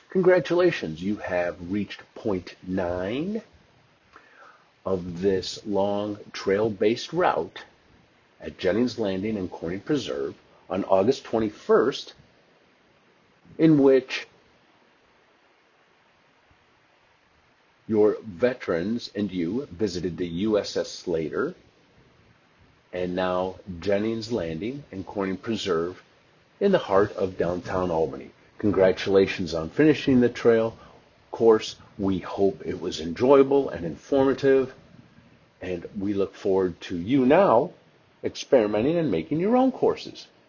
Congratulations, you have reached point 9 of this long trail-based route at Jennings Landing and Corning Preserve on August 21st, in which your veterans and you visited the USS Slater and now Jennings Landing and Corning Preserve in the heart of downtown Albany. Congratulations on finishing the trail course. We hope it was enjoyable and informative, and we look forward to you now experimenting and making your own courses.